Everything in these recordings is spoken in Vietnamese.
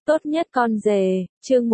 Tốt nhất con rể, chương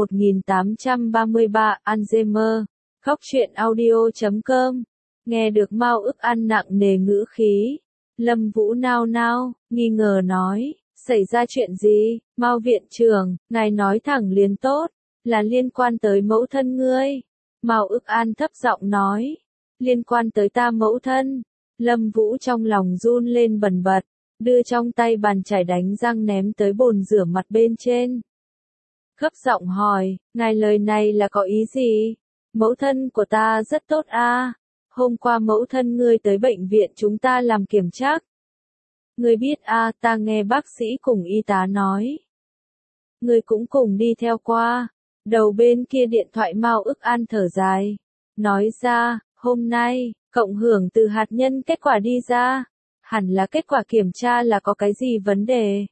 1833, Alzheimer. Khóc chuyện audio.com. Nghe được Mao Ức An nặng nề ngữ khí. Lâm Vũ nao nao, nghi ngờ nói, xảy ra chuyện gì? Mao viện trưởng, ngài nói thẳng liền tốt, là liên quan tới mẫu thân ngươi. Mao Ức An thấp giọng nói, liên quan tới ta mẫu thân. Lâm Vũ trong lòng run lên bần bật, đưa trong tay bàn chải đánh răng ném tới bồn rửa mặt bên trên. Gấp giọng hỏi, ngài lời này là có ý gì? Mẫu thân của ta rất tốt a. Hôm qua mẫu thân ngươi tới bệnh viện chúng ta làm kiểm tra. Ngươi biết a, ta nghe bác sĩ cùng y tá nói. Ngươi cũng cùng đi theo qua. Đầu bên kia điện thoại Mao Ức An thở dài. Nói ra, hôm nay, cộng hưởng từ hạt nhân kết quả đi ra. Hẳn là kết quả kiểm tra là có cái gì vấn đề.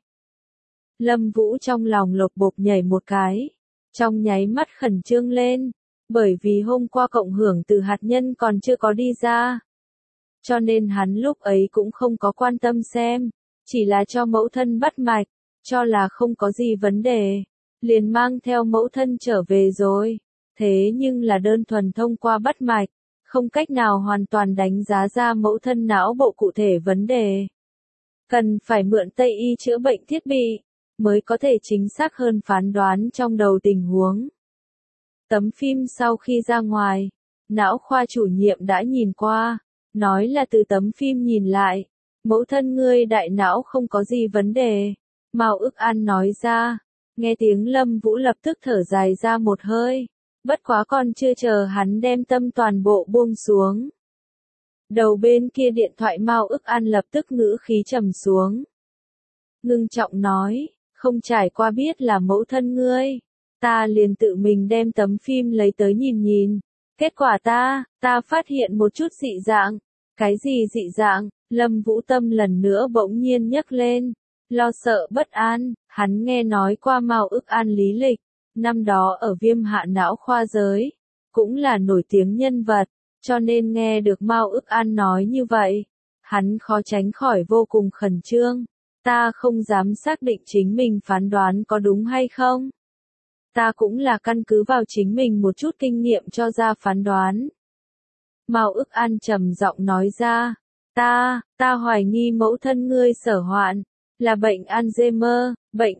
Lâm Vũ trong lòng lột bột nhảy một cái. Trong nháy mắt khẩn trương lên. Bởi vì hôm qua cộng hưởng từ hạt nhân còn chưa có đi ra. Cho nên hắn lúc ấy cũng không có quan tâm xem. Chỉ là cho mẫu thân bắt mạch. Cho là không có gì vấn đề. Liền mang theo mẫu thân trở về rồi. Thế nhưng là đơn thuần thông qua bắt mạch. Không cách nào hoàn toàn đánh giá ra mẫu thân não bộ cụ thể vấn đề. Cần phải mượn Tây y chữa bệnh thiết bị. Mới có thể chính xác hơn phán đoán trong đầu tình huống. Tấm phim sau khi ra ngoài, não khoa chủ nhiệm đã nhìn qua, nói là từ tấm phim nhìn lại, mẫu thân ngươi đại não không có gì vấn đề. Mao Ức An nói ra, nghe tiếng Lâm Vũ lập tức thở dài ra một hơi, bất quá còn chưa chờ hắn đem tâm toàn bộ buông xuống. Đầu bên kia điện thoại Mao Ức An lập tức ngữ khí trầm xuống. Ngưng trọng nói, không trải qua biết là mẫu thân ngươi. Ta liền tự mình đem tấm phim lấy tới nhìn nhìn. Kết quả ta phát hiện một chút dị dạng. Cái gì dị dạng? Lâm Vũ tâm lần nữa bỗng nhiên nhấc lên. Lo sợ bất an, hắn nghe nói qua Mao Ức An lý lịch. Năm đó ở Viêm hạ não khoa giới. Cũng là nổi tiếng nhân vật. Cho nên nghe được Mao Ức An nói như vậy. Hắn khó tránh khỏi vô cùng khẩn trương. Ta không dám xác định chính mình phán đoán có đúng hay không. Ta cũng là căn cứ vào chính mình một chút kinh nghiệm cho ra phán đoán. Mao Ức An trầm giọng nói ra, ta hoài nghi mẫu thân ngươi sở hoạn, là bệnh Alzheimer,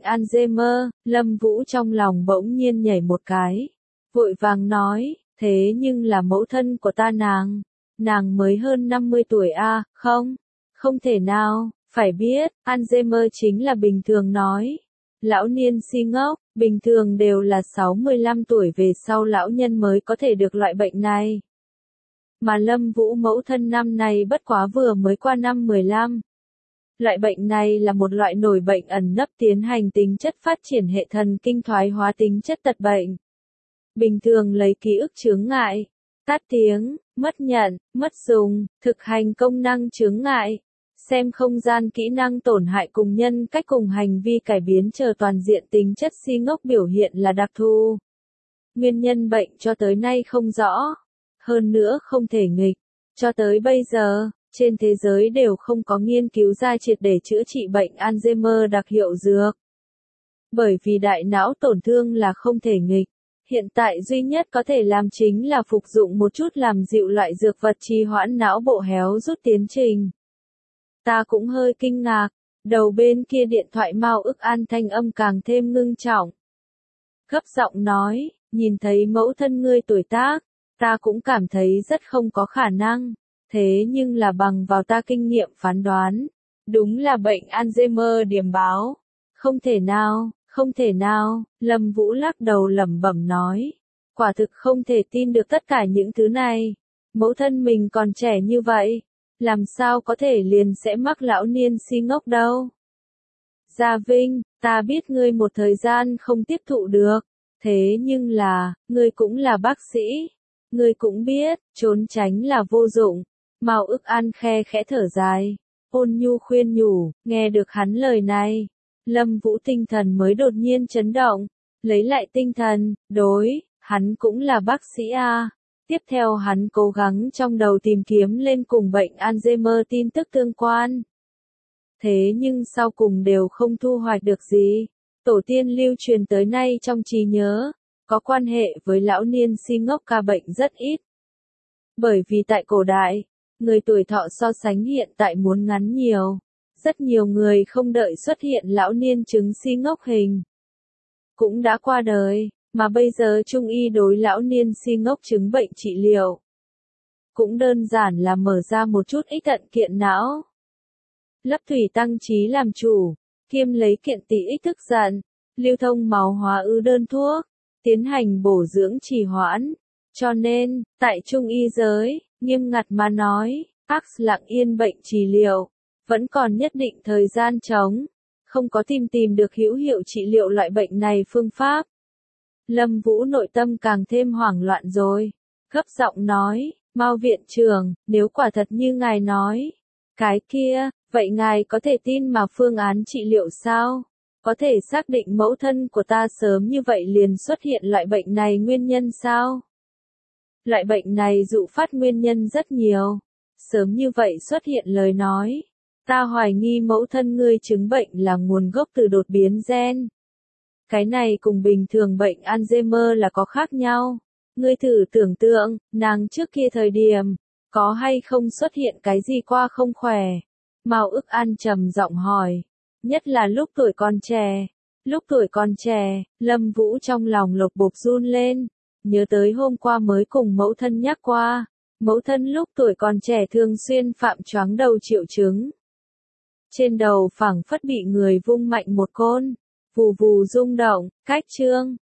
Lâm Vũ trong lòng bỗng nhiên nhảy một cái, vội vàng nói, thế nhưng là mẫu thân của ta nàng mới hơn 50 tuổi a, không thể nào, phải biết, Alzheimer chính là bình thường nói. Lão niên si ngốc, bình thường đều là 65 tuổi về sau lão nhân mới có thể được loại bệnh này. Mà Lâm Vũ mẫu thân năm nay bất quá vừa mới qua năm 15. Loại bệnh này là một loại nổi bệnh ẩn nấp tiến hành tính chất phát triển hệ thần kinh thoái hóa tính chất tật bệnh. Bình thường lấy ký ức chướng ngại, tát tiếng, mất nhận, mất dùng, thực hành công năng chướng ngại. Xem không gian kỹ năng tổn hại cùng nhân cách cùng hành vi cải biến chờ toàn diện tính chất si ngốc biểu hiện là đặc thù. Nguyên nhân bệnh cho tới nay không rõ. Hơn nữa không thể nghịch. Cho tới bây giờ, trên thế giới đều không có nghiên cứu ra triệt để chữa trị bệnh Alzheimer đặc hiệu dược. Bởi vì đại não tổn thương là không thể nghịch. Hiện tại duy nhất có thể làm chính là phục dụng một chút làm dịu loại dược vật trì hoãn não bộ héo rút tiến trình. Ta cũng hơi kinh ngạc, đầu bên kia điện thoại Mao Ức An thanh âm càng thêm ngưng trọng. Gấp giọng nói, nhìn thấy mẫu thân ngươi tuổi tác, ta cũng cảm thấy rất không có khả năng, thế nhưng là bằng vào ta kinh nghiệm phán đoán, đúng là bệnh Alzheimer điểm báo. Không thể nào, Lâm Vũ lắc đầu lẩm bẩm nói, quả thực không thể tin được tất cả những thứ này, mẫu thân mình còn trẻ như vậy. Làm sao có thể liền sẽ mắc lão niên si ngốc đâu. Gia Vinh, ta biết ngươi một thời gian không tiếp thụ được. Thế nhưng là, ngươi cũng là bác sĩ. Ngươi cũng biết, trốn tránh là vô dụng. Mao Ức An khe khẽ thở dài. Ôn nhu khuyên nhủ, nghe được hắn lời này. Lâm Vũ tinh thần mới đột nhiên chấn động. Lấy lại tinh thần, hắn cũng là bác sĩ a. Tiếp theo hắn cố gắng trong đầu tìm kiếm lên cùng bệnh Alzheimer tin tức tương quan. Thế nhưng sau cùng đều không thu hoạch được gì. Tổ tiên lưu truyền tới nay trong trí nhớ, có quan hệ với lão niên si ngốc ca bệnh rất ít. Bởi vì tại cổ đại, người tuổi thọ so sánh hiện tại muốn ngắn nhiều. Rất nhiều người không đợi xuất hiện lão niên chứng si ngốc hình cũng đã qua đời, mà bây giờ Trung y đối lão niên si ngốc chứng bệnh trị liệu cũng đơn giản là mở ra một chút ít thận kiện não. Lấp thủy tăng trí làm chủ, kiêm lấy kiện tỳ ích thức giận, lưu thông máu hóa ứ đơn thuốc, tiến hành bổ dưỡng trì hoãn. Cho nên, tại Trung y giới, nghiêm ngặt mà nói, Pax lặng yên bệnh trị liệu, vẫn còn nhất định thời gian trống, không có tìm được hữu hiệu trị liệu loại bệnh này phương pháp. Lâm Vũ nội tâm càng thêm hoảng loạn rồi, gấp giọng nói, Mao viện trưởng, nếu quả thật như ngài nói, cái kia, vậy ngài có thể tin mà phương án trị liệu sao? Có thể xác định mẫu thân của ta sớm như vậy liền xuất hiện loại bệnh này nguyên nhân sao? Loại bệnh này dụ phát nguyên nhân rất nhiều. Sớm như vậy xuất hiện lời nói. Ta hoài nghi mẫu thân ngươi chứng bệnh là nguồn gốc từ đột biến gen. Cái này cùng bình thường bệnh Alzheimer là có khác nhau. Ngươi thử tưởng tượng, nàng trước kia thời điểm, có hay không xuất hiện cái gì qua không khỏe? Mao Ức An trầm giọng hỏi. Nhất là lúc tuổi còn trẻ. Lúc tuổi còn trẻ, Lâm Vũ trong lòng lột bột run lên. Nhớ tới hôm qua mới cùng mẫu thân nhắc qua. Mẫu thân lúc tuổi còn trẻ thường xuyên phạm choáng đầu triệu chứng. Trên đầu phảng phất bị người vung mạnh một côn. Vù vù rung động, cách chương.